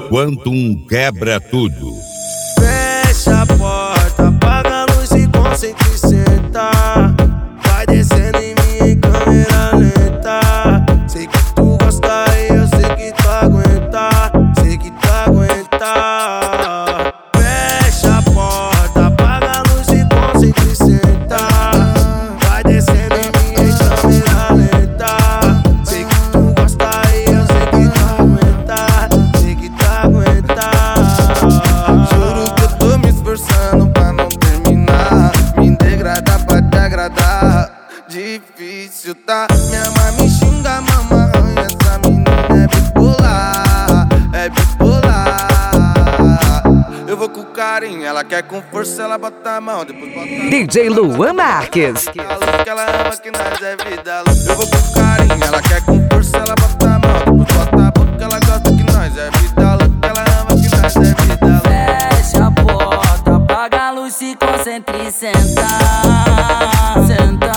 Quantum quebra tudo. Fecha a porta, apaga a luz e concentra e senta. Vai descendo em mim em câmera lenta. Sei que tu gosta e eu sei que tu aguenta. Sei que tu aguenta. Fecha a porta, apaga a luz e concentra e senta. Vai descendo em mim em câmera lenta. Sei que tu gosta e eu sei que tu aguenta. Sei que tu aguenta. Juro que eu tô me esforçando pra não terminar. Me degradar pra te agradar. Difícil, tá? Minha mãe me xinga, mamãe. Essa menina é bipolar. É bipolar. Eu vou com carinho, ela quer com força, ela bota a mão, depois bota a DJ Luan Marques. a luz que ela ama, que nós é vida. Eu vou com carinho, ela quer com força, ela bota a mão, depois bota a boca, ela gosta que nós é vida louca, ela ama que nós é vida louca. Fecha a porta, apaga a luz, se concentra e senta. Senta.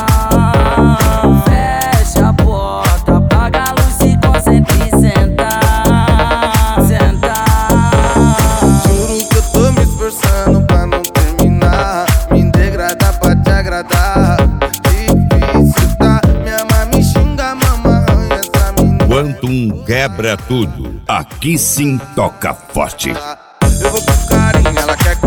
Fecha a porta, apaga a luz, se concentra e senta. Senta. Juro que eu tô me esforçando pra não terminar. Me degradar pra te agradar. Difícil, tá? Minha mãe me xinga, mamãe. Essa menina Quantum quebra tudo. Aqui sim toca forte. eu vou com carinho, ela quer